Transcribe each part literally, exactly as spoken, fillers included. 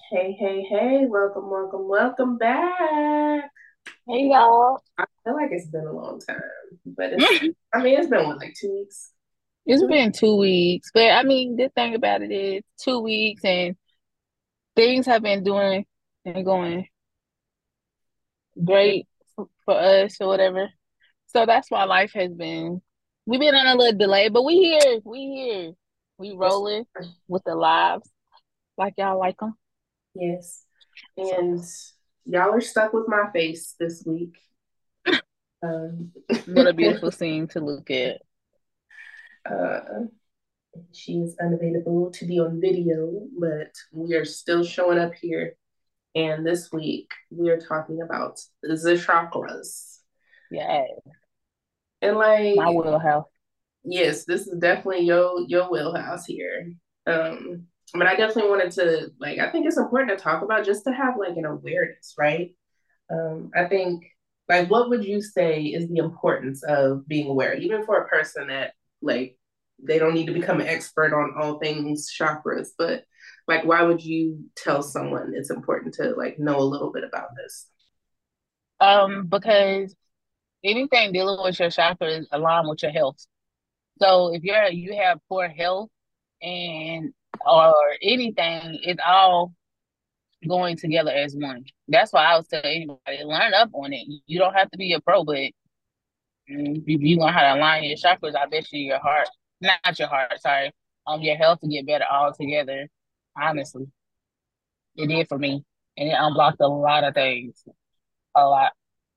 Hey, hey, hey, welcome, welcome, welcome back. Hey y'all. I feel like it's been a long time, but it's, I mean, it's been what, like two weeks? It's Two weeks? been two weeks, but I mean, the thing about it is two weeks and things have been doing and going great for, for us or whatever. So that's why life has been, we've been on a little delay, but we here, we here. We Yes, rolling with the lives like y'all like them. yes. So And y'all are stuck with my face this week. Um, what a beautiful scene to look at. uh, she is unavailable to be on video, but we are still showing up here. And this week, we are talking about the chakras. Yeah, And like, my wheelhouse. yes, this is definitely your your wheelhouse here. Um, but I definitely wanted to like I think it's important to talk about just to have like an awareness, right? Um, I think like what would you say is the importance of being aware, even for a person that like they don't need to become an expert on all things chakras, but like why would you tell someone it's important to like know a little bit about this? Um, because anything dealing with your chakra is aligned with your health. So if you're you have poor health and or anything, it's all going together as one. That's why I would tell anybody learn up on it. You don't have to be a pro, but mm, if you learn how to align your chakras, I bet you your heart, not your heart, sorry, um, your health will get better all together. Honestly, it did for me, and it unblocked a lot of things, a lot.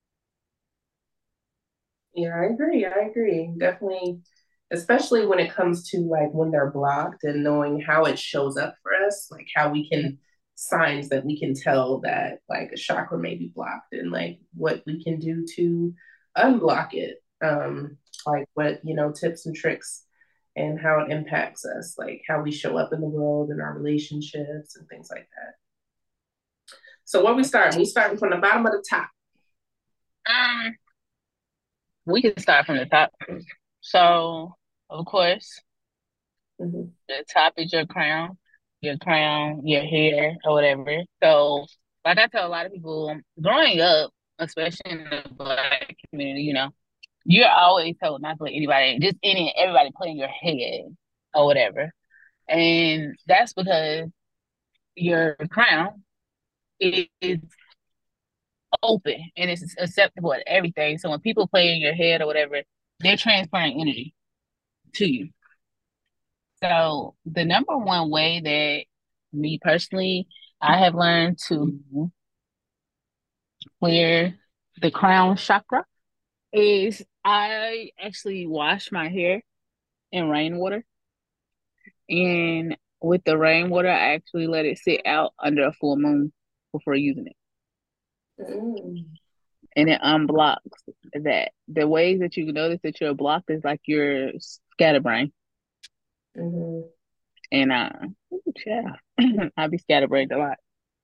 Yeah, I agree. I agree. Definitely, especially when it comes to like when they're blocked and knowing how it shows up for us, like how we can signs that we can tell that like a chakra may be blocked and like what we can do to unblock it. Um, like what, you know, tips and tricks and how it impacts us, like how we show up in the world and our relationships and things like that. So what we start, we starting from the bottom of the top. Um, we can start from the top. So, of course, Mm-hmm. the top is your crown, your crown, your hair, or whatever. So, like I tell a lot of people, growing up, especially in the black community, you know, you're always told not to let anybody, just any everybody play in your head or whatever. And that's because your crown is open and it's acceptable at everything. So when people play in your head or whatever, they're transferring energy to you. So the number one way that me personally, I have learned to clear the crown chakra is I actually wash my hair in rainwater. And with the rainwater, I actually let it sit out under a full moon before using it. Mm-hmm. And it unblocks that. The ways that you notice that you're blocked is like your scatterbrain. Mm-hmm. And uh, ooh, yeah, I be scatterbrained a lot.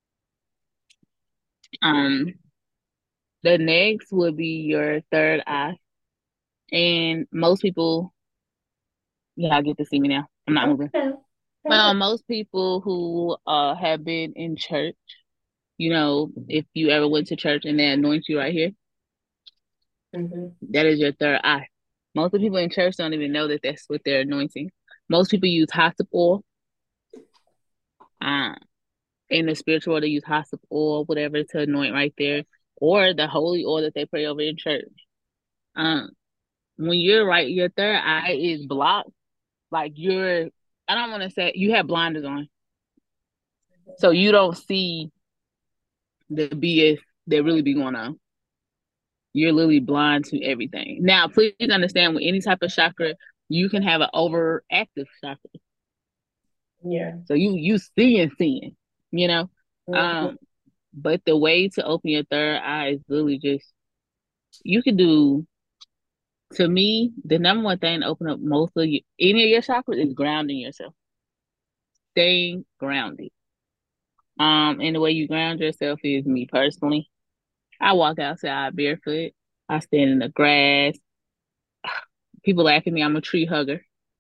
Um, the next would be your third eye. And most people, yeah, I get to see me now. I'm not moving. Okay. Okay. Well, most people who uh have been in church, you know, if you ever went to church and they anoint you right here, Mm-hmm. that is your third eye. Most of the people in church don't even know that that's what they're anointing. Most people use hyssop oil. Um, in the spiritual world, they use hyssop oil, whatever, to anoint right there, or the holy oil that they pray over in church. Um, when you're right, your third eye is blocked. Like you're, I don't want to say you have blinders on, so you don't see the B S that really be going on. You're literally blind to everything. Now, please understand with any type of chakra, you can have an overactive chakra. Yeah. So you you seeing seeing, you know. Mm-hmm. Um, but the way to open your third eye is literally just you can do to me, the number one thing to open up most of your, any of your chakras is grounding yourself. Staying grounded. Um, and the way you ground yourself is me personally. I walk outside barefoot. I stand in the grass. People laugh at me. I'm a tree hugger.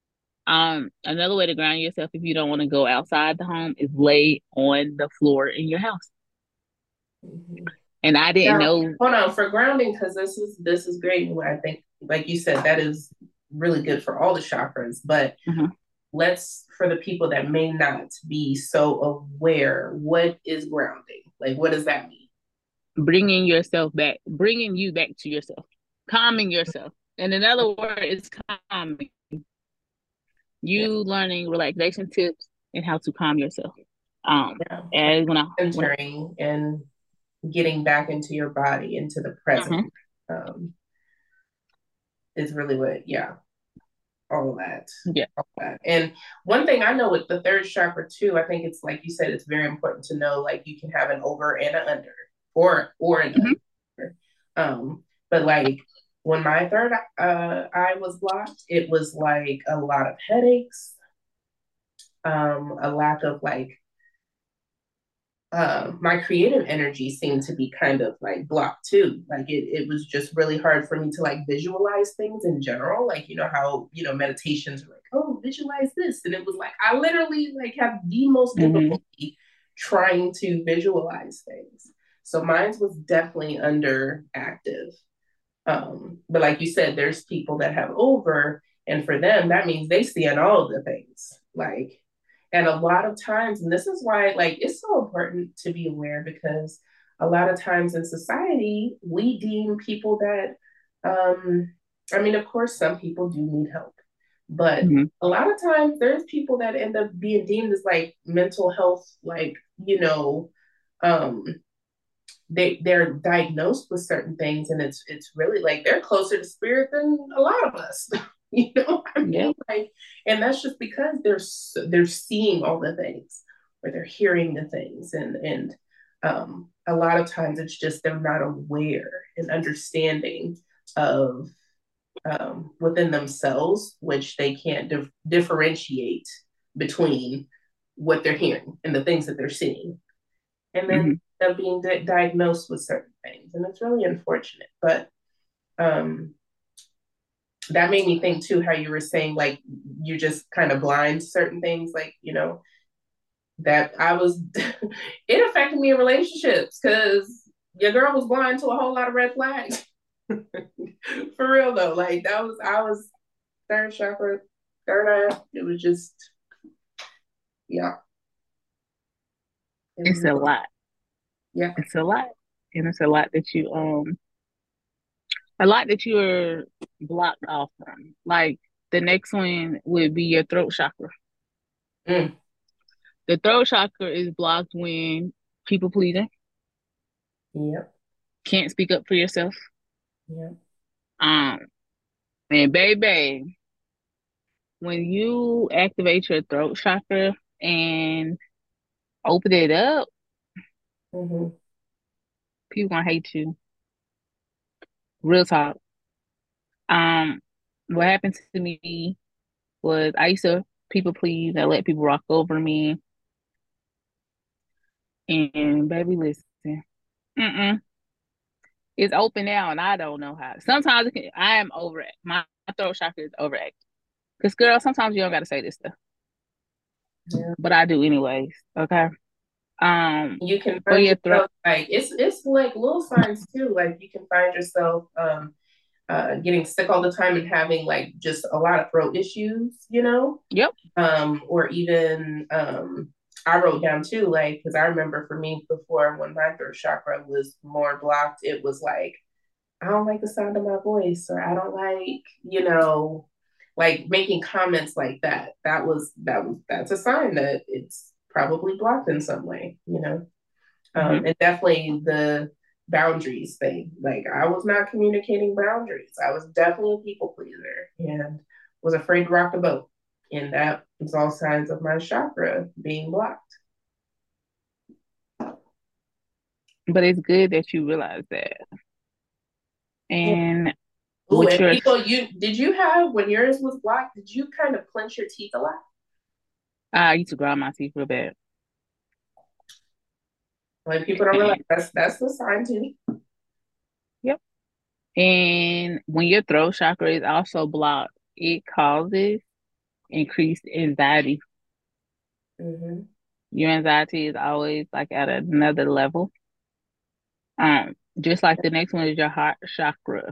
Um, another way to ground yourself if you don't want to go outside the home is lay on the floor in your house. Mhm. And I didn't Now, know. hold on for grounding because this is this is great. I think, like you said, that is really good for all the chakras. But Mhm. let's for the people that may not be so aware, what is grounding? Like, what does that mean? Bringing yourself back, bringing you back to yourself, calming yourself. And another word is calming. Yeah, You learning relaxation tips and how to calm yourself. Um, yeah. and when I when I, Centering and getting back into your body, into the present, mhm, um, is really what. Yeah, all of that. yeah, All of that. And one thing I know with the third chakra too, I think it's like you said, it's very important to know like you can have an over and an under, or or an mhm, under. Um, but like when my third uh, eye was blocked, it was like a lot of headaches, um, a lack of like uh, my creative energy seemed to be kind of like blocked too. Like it, it was just really hard for me to like visualize things in general. Like, you know, how, you know, meditations are like, oh, visualize this. And it was like, I literally like have the most mhm, difficulty trying to visualize things. So mine was definitely underactive. Um, but like you said, there's people that have over, and for them, that means they see in all the things. Like, and a lot of times, and this is why, like, it's so important to be aware because a lot of times in society, we deem people that, um, I mean, of course, some people do need help, but mhm, a lot of times there's people that end up being deemed as like mental health, like, you know, um, they they're diagnosed with certain things and it's it's really like they're closer to spirit than a lot of us. You know what I yeah, mean? Like, and that's just because they're they're seeing all the things or they're hearing the things and and um a lot of times it's just they're not aware and understanding of um within themselves which they can't dif- differentiate between what they're hearing and the things that they're seeing and then mhm. of being di- diagnosed with certain things. And it's really unfortunate. But um, that made me think too how you were saying, like, you're just kind of blind to certain things, like, you know, that I was, it affected me in relationships because your girl was blind to a whole lot of red flags. For real, though. Like, that was, I was third chakra, third eye. It was just, yeah. It It's was, a lot. yeah. It's a lot, and it's a lot that you um a lot that you're blocked off from. Like the next one would be your throat chakra. Mm, The throat chakra is blocked when people pleasing, yep. can't speak up for yourself. Yep. Um, and baby, when you activate your throat chakra and open it up, Mm-hmm. people gonna hate you. Real talk. Um, what happened to me was I used to people please. I let people rock over me. And baby, listen, mm-mm, it's open now, and I don't know how. Sometimes it can, I am over it. My throat chakra is overactive. Cause girl, sometimes you don't gotta say this stuff, Yeah. but I do anyways. Okay. Um, You can for find your throat. yourself like it's it's like little signs too. Like you can find yourself um uh getting sick all the time and having like just a lot of throat issues, you know? Yep. Um, or even um I wrote down too, like because I remember for me before when my throat chakra was more blocked, it was like I don't like the sound of my voice, or I don't like, you know, like making comments like that. That was that was that's a sign that it's probably blocked in some way, you know. Hmm. Um, and definitely the boundaries thing. Like I was not communicating boundaries. I was definitely a people pleaser and was afraid to rock the boat. And that was all signs of my chakra being blocked. But it's good that you realize that. Yeah. And Ooh, with and your, people, you did you have when yours was blocked? Did you kind of clench your teeth a lot? I used to grind my teeth real bad. Like people don't realize And that's that's the sign too. yep. And when your throat chakra is also blocked, it causes increased anxiety. Mm-hmm. Your anxiety is always like at another level. Um, just like the next one is your heart chakra.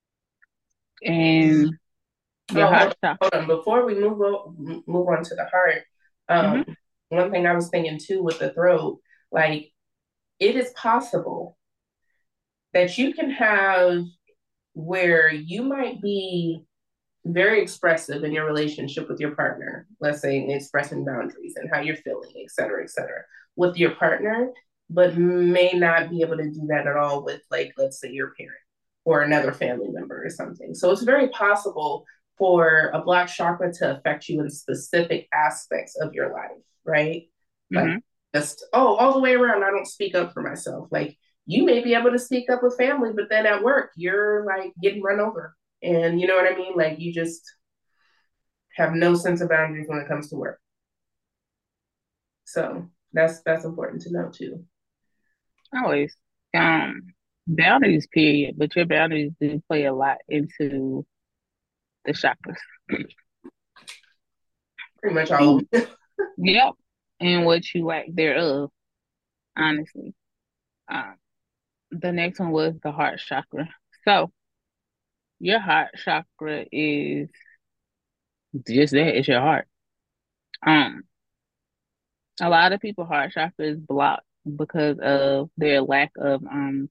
And your Oh, heart hold, chakra. hold on. Before we move on, move on to the heart, Mm-hmm. um, one thing I was thinking too with the throat, like it is possible that you can have where you might be very expressive in your relationship with your partner, let's say expressing boundaries and how you're feeling, et cetera, et cetera, with your partner, but may not be able to do that at all with, like, let's say your parent or another family member or something. So it's very possible for a blocked chakra to affect you in specific aspects of your life, right? Like Mm-hmm. just, oh, all the way around, I don't speak up for myself. Like you may be able to speak up with family, but then at work, you're like getting run over. And you know what I mean? Like you just have no sense of boundaries when it comes to work. So that's that's important to know too. Always. Um, boundaries, period. But your boundaries do play a lot into the chakras. Pretty much all And of them. yep. And what you lack thereof, honestly. Um, the next one was the heart chakra. So your heart chakra is just that, it's your heart. Um, a lot of people heart chakra is blocked because of their lack of um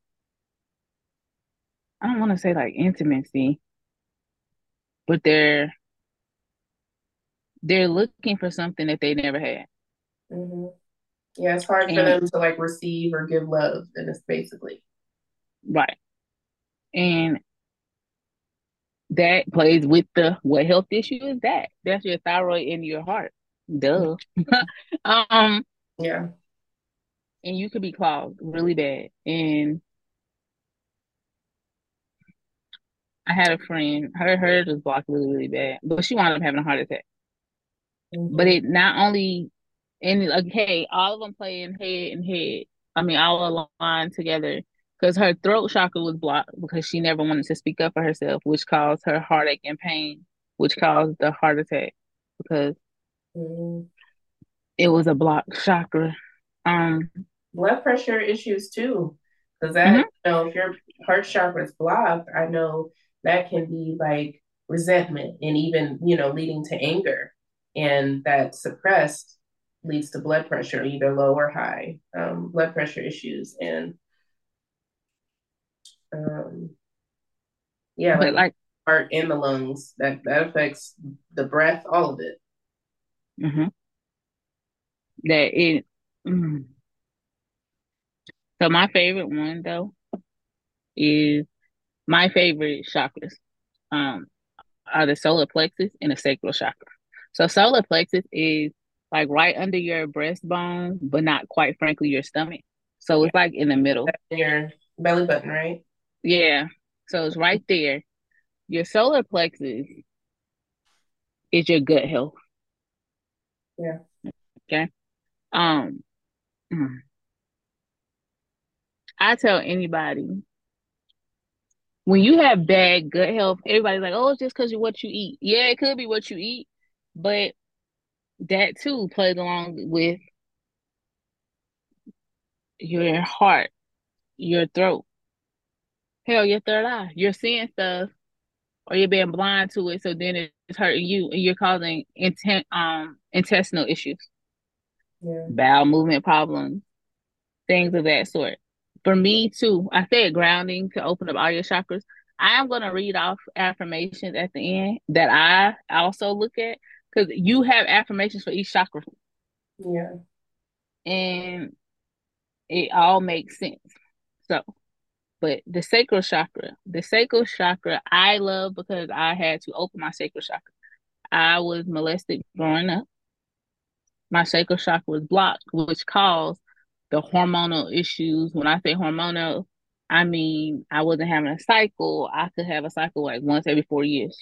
I don't want to say like intimacy, but they're they're looking for something that they never had. Mm-hmm. Yeah, it's hard for And them to like receive or give love, and it's basically. right. And that plays with the what health issue is that? That's your thyroid in your heart. Duh. um, Yeah. and you could be clogged really bad. And I had a friend, her hers was blocked really, really bad, but she wound up having a heart attack. But Mm-hmm. it not only and like hey, all of them playing head and head. I mean, all aligned together because her throat chakra was blocked because she never wanted to speak up for herself, which caused her heartache and pain, which caused the heart attack because Mm-hmm. it was a blocked chakra. Um, Blood pressure issues too, because mhm. that you know if your heart chakra is blocked, I know that can be like resentment and even you know leading to anger, and that suppressed leads to blood pressure, either low or high um, blood pressure issues, and um, yeah, But like like, heart and the lungs that that affects the breath, all of it. mhm, that it. Mm. So my favorite one though is my favorite chakras. Um, are the solar plexus and the sacral chakra. So solar plexus is like right under your breastbone, but not quite frankly your stomach. So Yeah, it's like in the middle. your belly button, right? Yeah. So it's right there. Your solar plexus is your gut health. Yeah. Okay. Um, mm, I tell anybody when you have bad gut health, everybody's like, oh, it's just because of what you eat. Yeah, it could be what you eat, but that too plays along with your heart, your throat, hell, your third eye. You're seeing stuff or you're being blind to it, so then it's hurting you and you're causing intent um intestinal issues, Yeah. bowel movement problems, things of that sort. For me too, I said grounding to open up all your chakras. I am gonna read off affirmations at the end that I also look at because you have affirmations for each chakra Yeah. and it all makes sense. So, but the sacral chakra, the sacral chakra, I love because I had to open my sacral chakra. I was molested growing up. My sacral chakra was blocked, which caused the hormonal issues. When I say hormonal, I mean I wasn't having a cycle. I could have a cycle like once every four years.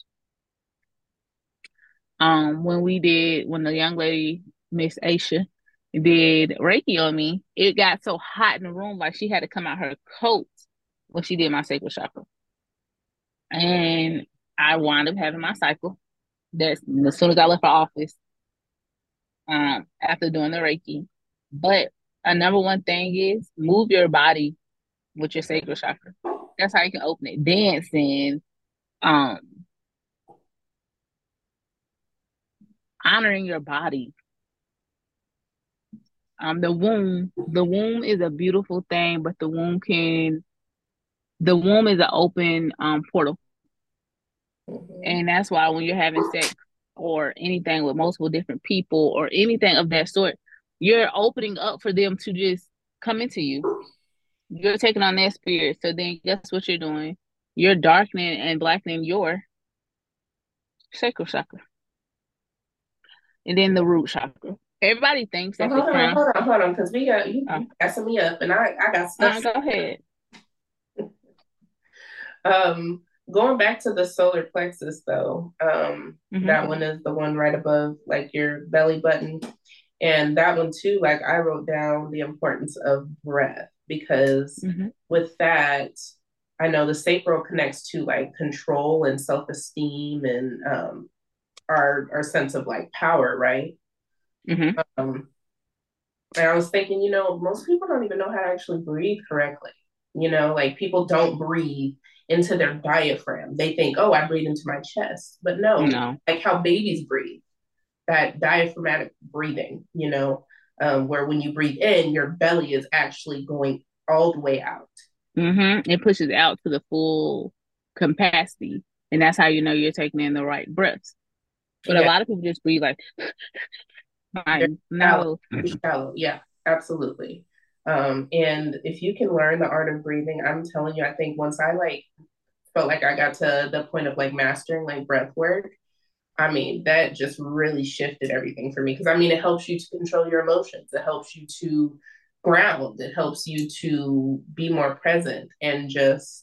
Um, when we did, when the young lady, Miss Aisha, did Reiki on me, it got so hot in the room, like she had to come out her coat when she did my sacral chakra. And I wound up having my cycle. That's as soon as I left our office, um, after doing the Reiki. But a number one thing is move your body with your sacral chakra. That's how you can open it. Dancing, um, honoring your body. Um, the womb, the womb is a beautiful thing, but the womb can, the womb is an open um portal, Mm-hmm. and that's why when you're having sex or anything with multiple different people or anything of that sort, you're opening up for them to just come into you. You're taking on that spirit. So then guess what you're doing? You're darkening and blackening your sacral chakra. And then the root chakra. Everybody thinks Well, that the hold on, crown. hold on, hold on, because we got you, Oh, you gassing me up, and I I got stuff. uh, go ahead. Um, going back to the solar plexus though, um, Mm-hmm. that one is the one right above like your belly button. And that one too, like I wrote down the importance of breath because Mm-hmm. with that, I know the sacral connects to like control and self-esteem and um our our sense of like power, right? Mm-hmm. Um, and I was thinking, you know, most people don't even know how to actually breathe correctly. You know, like people don't breathe into their diaphragm. They think, oh, I breathe into my chest. But no, No. like how babies breathe, that diaphragmatic breathing, you know, um, where when you breathe in, your belly is actually going all the way out. Mm-hmm. It pushes out to the full capacity. And that's how you know you're taking in the right breaths. But a Yeah, lot of people just breathe like, very I'm shallow, no. very shallow. Yeah, absolutely. Um, and if you can learn the art of breathing, I'm telling you, I think once I like felt like I got to the point of like mastering like breath work, I mean, that just really shifted everything for me. Because I mean, it helps you to control your emotions, it helps you to ground, it helps you to be more present and just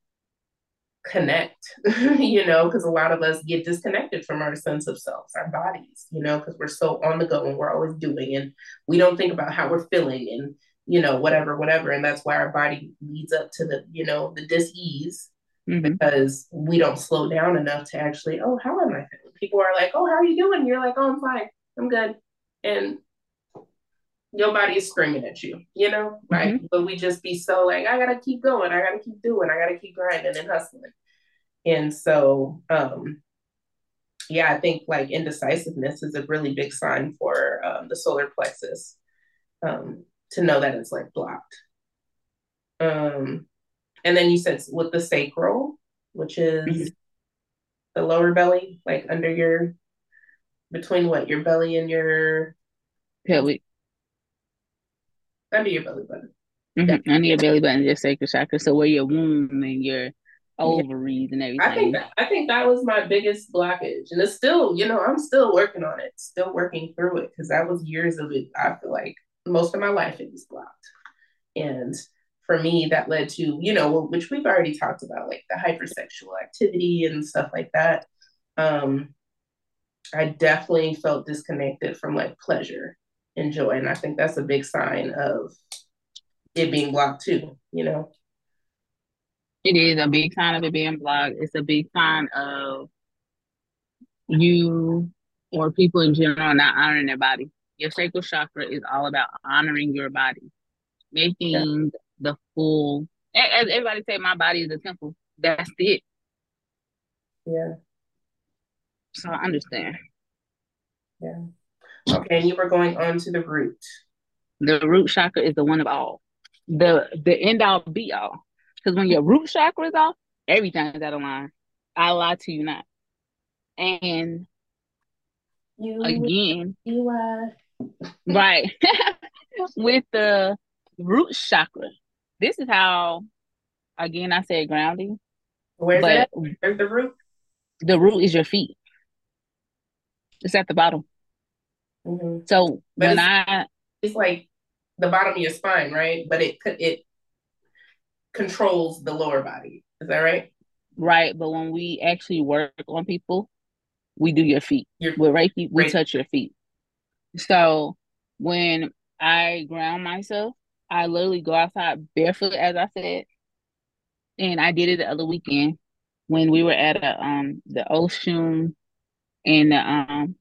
connect, you know, because a lot of us get disconnected from our sense of self, our bodies, you know, because we're so on the go and we're always doing and we don't think about how we're feeling and, you know, whatever, whatever. And that's why our body leads up to the, you know, the dis-ease Mm-hmm. because we don't slow down enough to actually, oh, how am I feeling? People are like, oh, how are you doing? You're like, oh, I'm fine. I'm good. And your body is screaming at you, you know, like, Mm-hmm. but we just be so like, I gotta keep going, I gotta keep doing, I gotta keep grinding and hustling. And so, um, yeah, I think like indecisiveness is a really big sign for um, the solar plexus um, to know that it's like blocked. Um, and then you said with the sacral, which Mm-hmm. is the lower belly, like under your, between what, your belly and your, Pelvic. under your belly button. Yeah. Mm-hmm. Under your belly button, your sacral chakra. So where your womb and your Yeah. ovaries and I think everything. that, I think that was my biggest blockage. And it's still, you know, I'm still working on it, still working through it because that was years of it. I feel like most of my life it was blocked. And for me, that led to, you know, which we've already talked about, like the hypersexual activity and stuff like that. Um, I definitely felt disconnected from like pleasure and joy. And I think that's a big sign of it being blocked too, you know? It is a big sign of it being blocked. It's a big sign of you or people in general not honoring their body. Your sacral chakra is all about honoring your body, Yeah. making the full. As everybody say, my body is a temple. That's it. Yeah. So I understand. Yeah. Okay. And you were going on to the root. The root chakra is the one of all, the the end all be all. Because when your root chakra is off, everything is out of line. I lie to you not. And You, again, you, uh, right, with the root chakra, this is how, again, I said grounding, where's it but at? Where's the root? the root is your feet. It's at the bottom. Mm-hmm. So But when it's, I, it's like the bottom of your spine, right? But it, it controls the lower body. Is that right? right, but when we actually work on people, we do your feet. You're With Reiki, we great. touch your feet. So when I ground myself, I literally go outside barefoot, as I said, and I did it the other weekend when we were at a um the ocean. And um,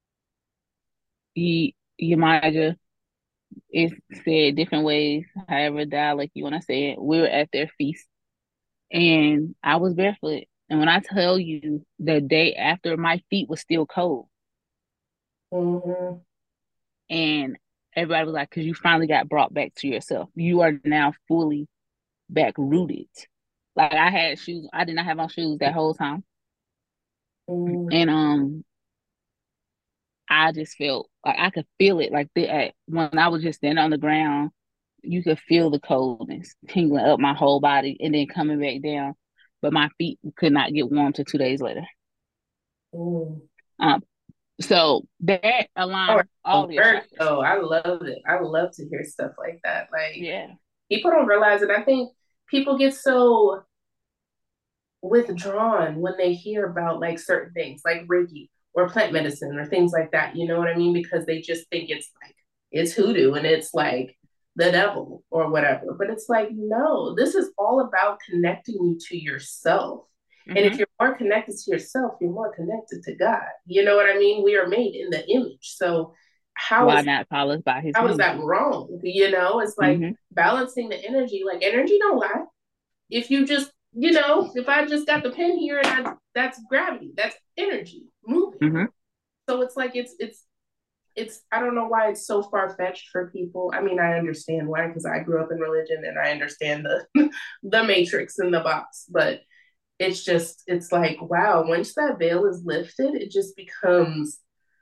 he Yamaja is said different ways, however dialect you want to say it. We were at their feast, and I was barefoot. And when I tell you, the day after, my feet was still cold, Mm-hmm. and everybody was like, "Because you finally got brought back to yourself. You are now fully back rooted." Like I had shoes, I did not have on shoes that whole time, Mm-hmm. and um, I just felt like I could feel it. Like the, at, when I was just standing on the ground, you could feel the coldness tingling up my whole body and then coming back down. But my feet could not get warm till two days later. Mm-hmm. Um, so that Oh, aligns it all your work chakras. though. I love it. I love to hear stuff like that. Like Yeah. people don't realize it. I think people get so withdrawn when they hear about like certain things like Reiki or plant medicine or things like that. You know what I mean? Because they just think it's like it's hoodoo and it's like the devil or whatever. But it's like, no, this is all about connecting you to yourself. And if Mm-hmm. you're more connected to yourself, you're more connected to God. You know what I mean? We are made in the image. So how Why is not call us by his how is name? that wrong? You know, it's like Mm-hmm. balancing the energy. Like energy don't lie. If you just, you know, if I just got the pen here and I, that's gravity, that's energy moving. Mm-hmm. So it's like it's it's it's I don't know why it's so far fetched for people. I mean, I understand why because I grew up in religion and I understand the the matrix in the box, but it's just it's like wow, once that veil is lifted, it just becomes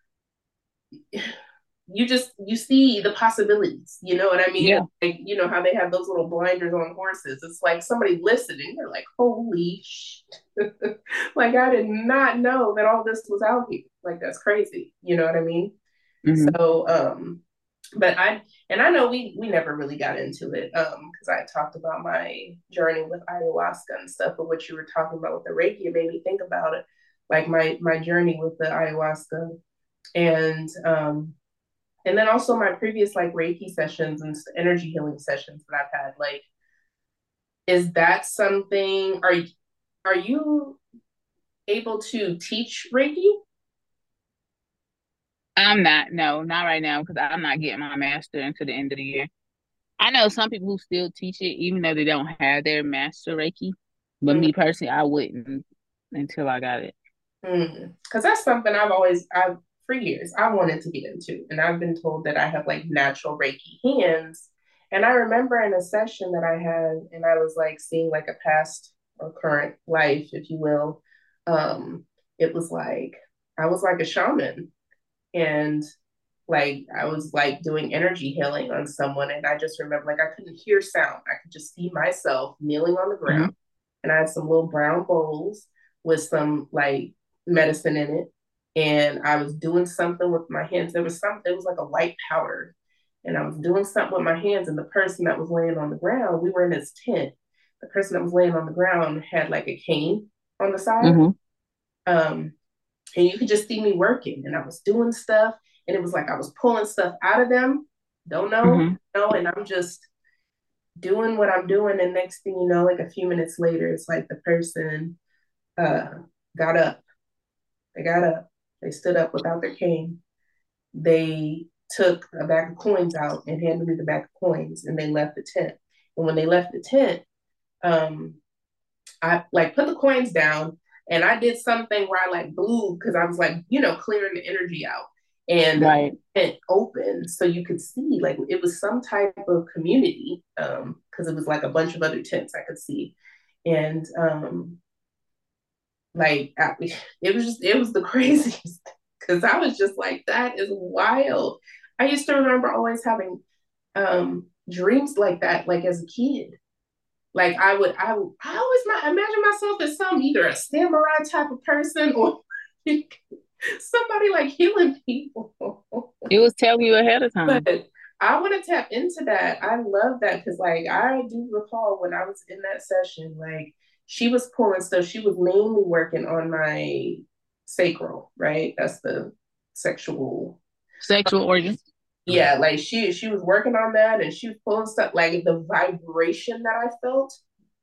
you just you see the possibilities. You know what I mean? Yeah. It's like you know how they have those little blinders on horses. It's like somebody listening, and you're like, holy shit! Like I did not know that all this was out here. Like that's crazy. You know what I mean? Mm-hmm. So, um, but I and I know we we never really got into it um because I talked about my journey with ayahuasca and stuff. But what you were talking about with the Reiki, it made me think about it, like my my journey with the ayahuasca and um and then also my previous like Reiki sessions and energy healing sessions that I've had. Like, is that something? Are are you able to teach Reiki? I'm not, no, not right now because I'm not getting my master until the end of the year. I know some people who still teach it, even though they don't have their master Reiki. But Mm-hmm. me personally, I wouldn't until I got it. Mm. Because that's something I've always, I've for years, I wanted to get into. And I've been told that I have like natural Reiki hands. And I remember in a session that I had, and I was like seeing like a past or current life, if you will. Um, it was like, I was like a shaman. And like I was like doing energy healing on someone. And I just remember like I couldn't hear sound. I could just see myself kneeling on the ground. Hmm. And I had some little brown bowls with some like medicine in it. And I was doing something with my hands. There was something, it was like a white powder. And I was doing something with my hands. And the person that was laying on the ground, we were in this tent. The person that was laying on the ground had like a cane on the side. Hmm. Um, and you could just see me working. And I was doing stuff. And it was like I was pulling stuff out of them. Don't know, Hmm. you know, and I'm just doing what I'm doing. And next thing you know, like a few minutes later, it's like the person uh, got up. They got up. They stood up without their cane. They took a bag of coins out and handed me the bag of coins, and they left the tent. And when they left the tent, um, I like put the coins down, and I did something where I like blew because I was like, you know, clearing the energy out, and Right. it opened so you could see like it was some type of community um because it was like a bunch of other tents I could see, and um like I, it was just it was the craziest because I was just like that is wild. I used to remember always having um dreams like that like as a kid. Like I would I would I always my, imagine myself as some either a samurai type of person or somebody like healing people. It was telling you ahead of But time. I want to tap into that. I love that because, like, I do recall when I was in that session, like, she was pulling stuff. She was mainly working on my sacral, right? That's the sexual. Sexual organs. Yeah, like she she was working on that, and she was pulling stuff. Like the vibration that I felt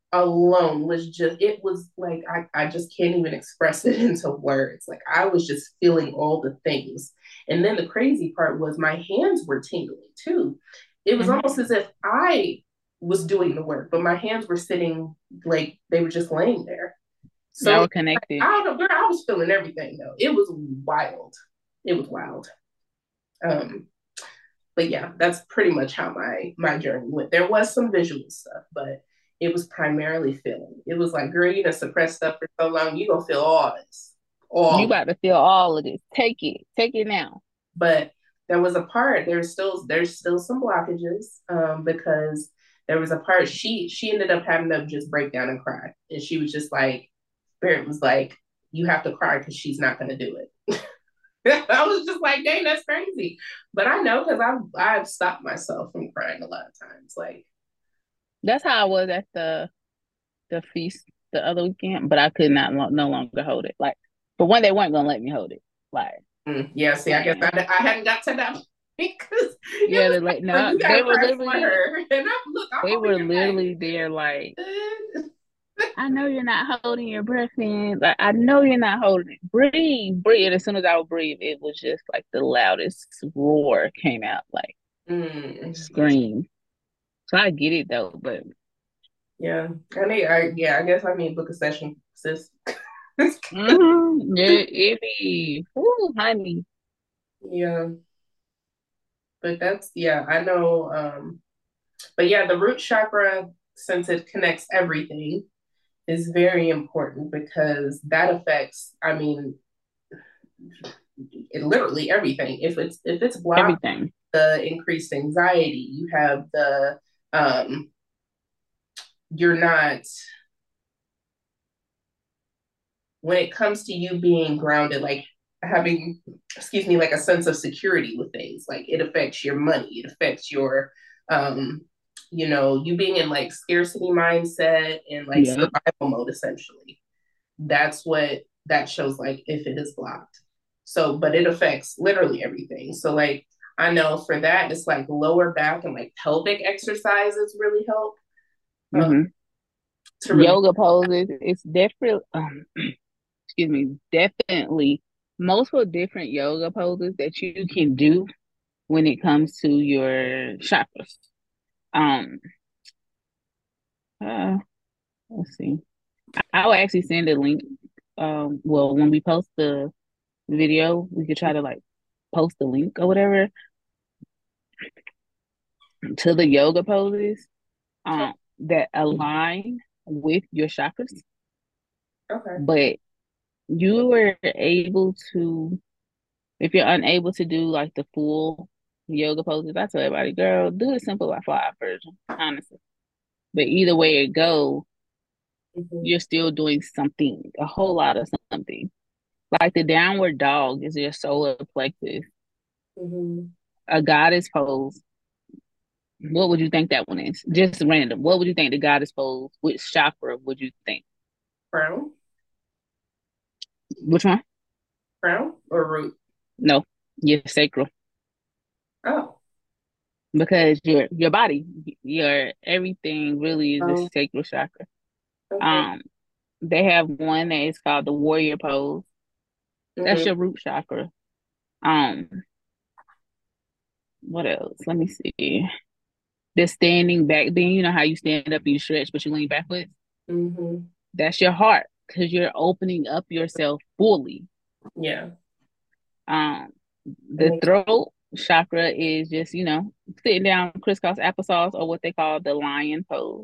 alone was just, it was like, I, I just can't even express it into words. Like I was just feeling all the things. And then the crazy part was my hands were tingling too. It was Mm-hmm. almost as if I was doing the work, but my hands were sitting like they were just laying there. Y'all So were connected. I don't know, girl, I was feeling everything though. It was wild. It was wild. Um, but yeah, that's pretty much how my my journey went. There was some visual stuff, but it was primarily feeling. It was like, girl, you done suppressed stuff for so long, you gonna feel all this, You all. about to feel all of this. Take it. Take it now. But there was a part. There's still there's still some blockages um, because there was a part she she ended up having to just break down and cry, and she was just like, Spirit was like, you have to cry because she's not gonna do it. I was just like, dang, that's crazy. But I know because I've I've stopped myself from crying a lot of times. Like, That's how I was at the the feast the other weekend, but I could not lo- no longer hold it. Like, for one, they weren't gonna let me hold it. Like, mm, yeah, see, I guess I, and I hadn't got to that because it yeah, was the like like, no, you they gotta were cry for literally her. And I'm look, I'm they over were here like, literally there. Like, eh. I know you're not holding your breath in. Like, I know you're not holding it. Breathe, breathe. And as soon as I would breathe, it was just like the loudest roar came out, like Mm, scream. So I get it though, but yeah, I need, I yeah, I guess I need to book a session, sis. mm-hmm, yeah, it be, ooh, honey. Yeah, but that's yeah, I know. Um, but yeah, the root chakra, since it connects everything, is very important because that affects, I mean, it, literally everything. If it's if it's blocked, Everything. the increased anxiety, you have the um, you're not when it comes to you being grounded, like having, excuse me, like a sense of security with things, like it affects your money, it affects your, um, you know, you being in like scarcity mindset and like Yep. survival mode, essentially. That's what that shows like if it is blocked. So, but it affects literally everything. So, like, I know for that, it's like lower back and like pelvic exercises really help uh, Mm-hmm. to really. Yoga poses. It's different. Um, excuse me. Definitely multiple different yoga poses that you can do when it comes to your chakras. Um, uh, let's see. I will actually send a link. Um, well, when we post the video, we could try to like post the link or whatever to the yoga poses um that align with your chakras. Okay. But you were able to, if you're unable to do like the full yoga poses, I tell everybody, girl, do the simplified version, honestly. But either way it goes, Mm-hmm. you're still doing something, a whole lot of something. Like the downward dog is your solar plexus. Mm-hmm. A goddess pose. What would you think that one is? Just random. What would you think the goddess pose? Which chakra would you think? Crown, Which one? crown or root? No, your sacral. Oh, Because your your body, your everything really is the oh, sacral chakra. okay. Um, they have one that is called the warrior pose. That's Mm-hmm. your root chakra. Um, what else? Let me see. The standing back bend. You know how you stand up and you stretch, but you lean backwards. Mm-hmm. That's your heart because you're opening up yourself fully. Yeah. Um, That the makes throat chakra is just, you know, sitting down crisscross applesauce or what they call the lion pose.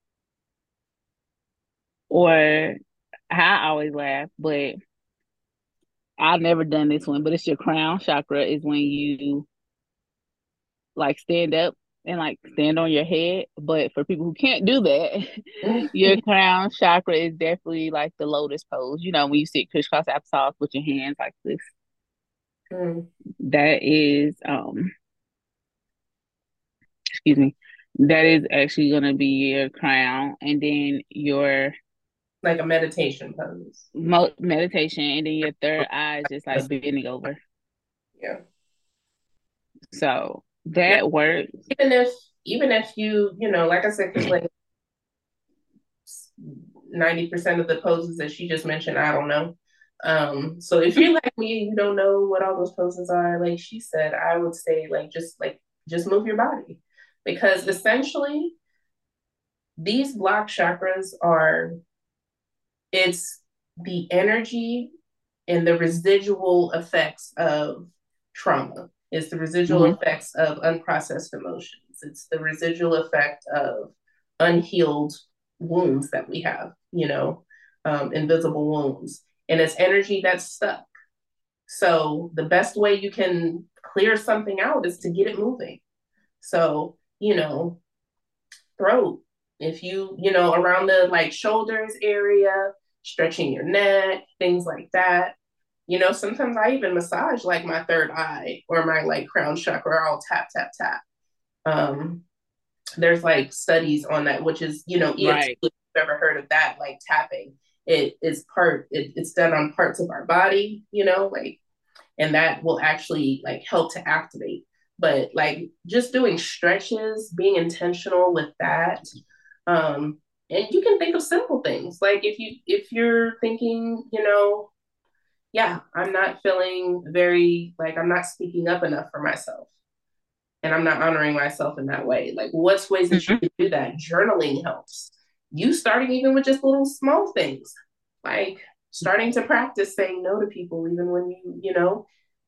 Or I always laugh, but I've never done this one, but it's your crown chakra is when you like stand up and like stand on your head. But for people who can't do that, your crown chakra is definitely like the lotus pose. You know, when you sit crisscross applesauce with your hands like this. mm, That is um excuse me. That is actually gonna be your crown and then your like a meditation pose. mo- meditation and then your third eye is just like bending over. Yeah. So Yeah. that works. Even if even if you, you know, like I said, because like ninety percent of the poses that she just mentioned, I don't know. Um, so if you're like me and you don't know what all those poses are, like she said, I would say like just like just move your body. Because essentially these block chakras are it's the energy and the residual effects of trauma. It's the residual Mm-hmm. effects of unprocessed emotions. It's the residual effect of unhealed wounds that we have, you know, um, invisible wounds. And it's energy that's stuck. So the best way you can clear something out is to get it moving. So, you know, throat, if you, you know, around the like shoulders area, stretching your neck, things like that. You know, sometimes I even massage like my third eye or my like crown chakra. I'll tap, tap, tap. Um, there's like studies on that, which is, you know, E F T, Right. if you've ever heard of that, like tapping. It is part, it, it's done on parts of our body, you know, like, and that will actually like help to activate. But like just doing stretches, being intentional with that. Um, and you can think of simple things. Like if you if you're thinking, you know, yeah, I'm not feeling very like I'm not speaking up enough for myself and I'm not honoring myself in that way. Like, what's ways that you Mm-hmm. can do that? Journaling helps. You starting even with just little small things, like starting to practice saying no to people, even when you, you know,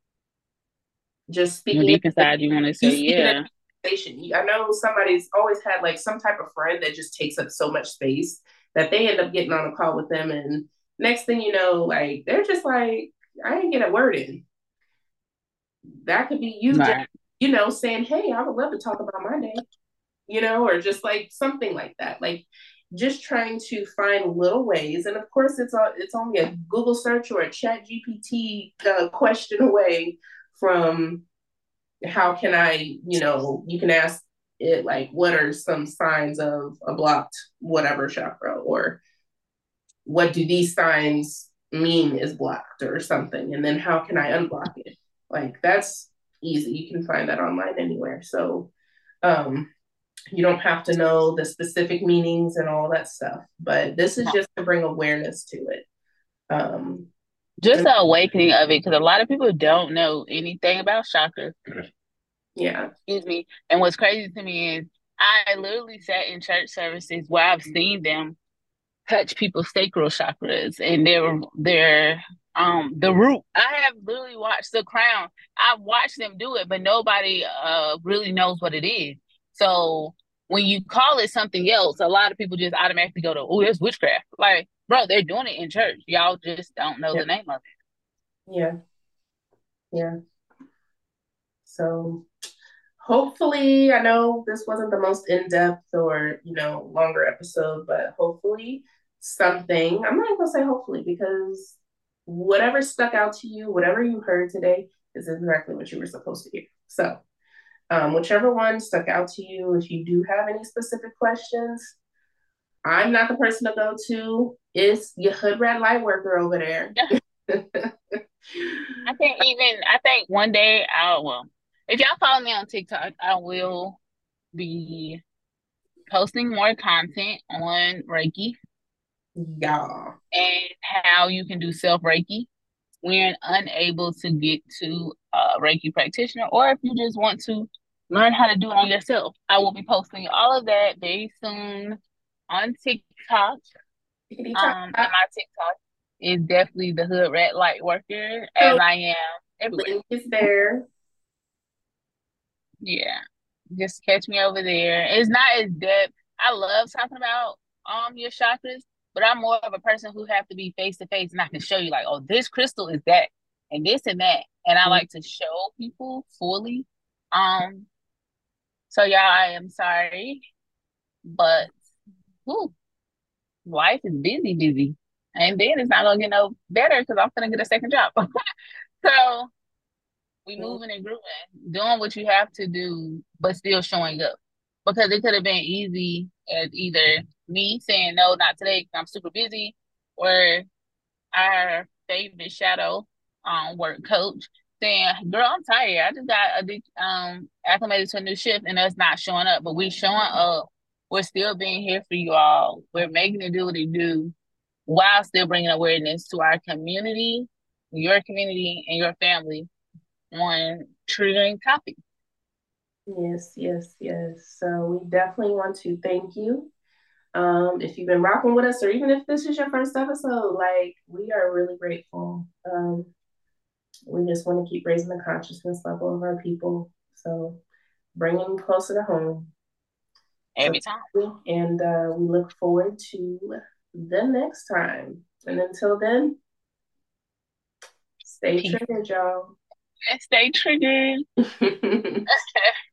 just When speaking deep in, inside you want to you say, speaking in yeah. conversation. I know somebody's always had like some type of friend that just takes up so much space that they end up getting on a call with them, and next thing you know, like they're just like, I didn't get a word in. That could be you just, Right. you know, saying, hey, I would love to talk about my day, you know, or just like something like that. Like just trying to find little ways. And of course, it's a, it's only a Google search or a Chat G P T uh, question away from how can I, you know, you can ask it like, what are some signs of a blocked whatever chakra, or what do these signs mean is blocked or something? And then how can I unblock it? Like that's easy. You can find that online anywhere. So um, you don't have to know the specific meanings and all that stuff, but this is just to bring awareness to it. Um, Just and the awakening of it, because a lot of people don't know anything about chakras. yeah, Excuse me. And what's crazy to me is I literally sat in church services where I've seen them touch people's sacral chakras and their their um the root. I have literally watched The Crown. I've watched them do it, but nobody uh really knows what it is. So when you call it something else, a lot of people just automatically go to, oh, it's witchcraft. Like, bro, they're doing it in church. Y'all just don't know yeah, the name of yeah, yeah. So hopefully, I know this wasn't the most in-depth or, you know, longer episode, but hopefully something, I'm not gonna say hopefully because whatever stuck out to you, whatever you heard today is exactly what you were supposed to hear. So um, whichever one stuck out to you, if you do have any specific questions, I'm not the person to go to. It's your hood rat light worker over there. it. I think even I think one day I'll well, if y'all follow me on TikTok, I will be posting more content on Reiki Y'all. and how you can do self Reiki when you're unable to get to a Reiki practitioner, or if you just want to learn how to do it on yourself. I will be posting all of that very soon on TikTok. Um, and my TikTok is definitely the Hood Rat Light Worker, as So I am everywhere. link is there. Yeah, just catch me over there. It's not as depth. I love talking about um your chakras, but I'm more of a person who have to be face to face, and I can show you like, oh, this crystal is that, and this and that, and I like to show people fully. Um, so y'all, I am sorry, but whew, life is busy, busy, and then it's not gonna get no better because I'm gonna get a second job. So we moving and grooving, doing what you have to do, but still showing up. Because it could have been easy as either me saying no, not today, 'cause I'm super busy, or our favorite shadow um work coach saying, "Girl, I'm tired. I just got addic- um acclimated to a new shift, and us not showing up, but we showing up we're still being here for you all. We're making it do what it do while still bringing awareness to our community, your community, and your family on triggering topics. Yes, yes, yes. So we definitely want to thank you. Um, if you've been rocking with us, or even if this is your first episode, like we are really grateful. Um, we just want to keep raising the consciousness level of our people. So bringing them closer to home. So, Every time. and uh, we look forward to the next time. And until then, stay Peace. triggered, y'all. And stay triggered.